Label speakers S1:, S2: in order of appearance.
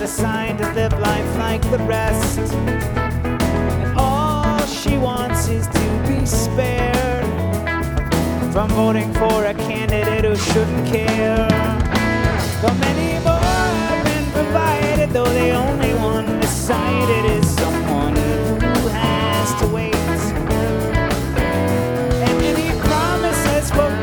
S1: assigned to live life like the rest. And all she wants is to be spared from voting for a candidate who shouldn't care. But many more have been provided, though they only want